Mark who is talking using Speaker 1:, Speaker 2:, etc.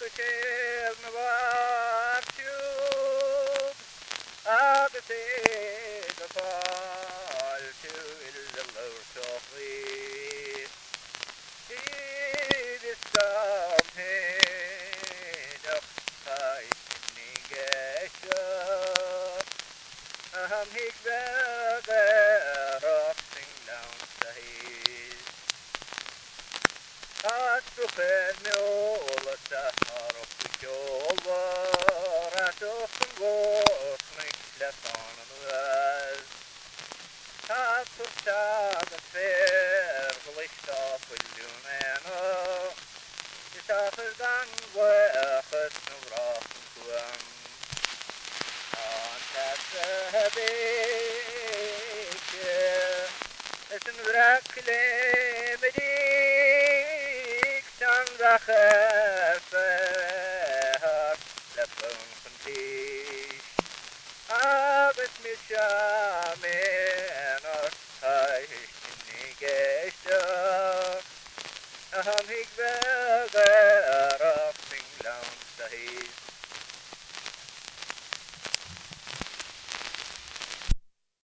Speaker 1: Kusher Navartube Agate the fall to the low softly It is stopped head of high Nigesha Higbaga rocking down the hill Astrofen all the harp over at often walk like left on the rise. Half of the fair, licht off with Lumena. It's after done work as no rock and swim. On that big, it's in Brackle, the خفاف لبن خنتيش عابت مشامين هاي النقاشة أهم هيك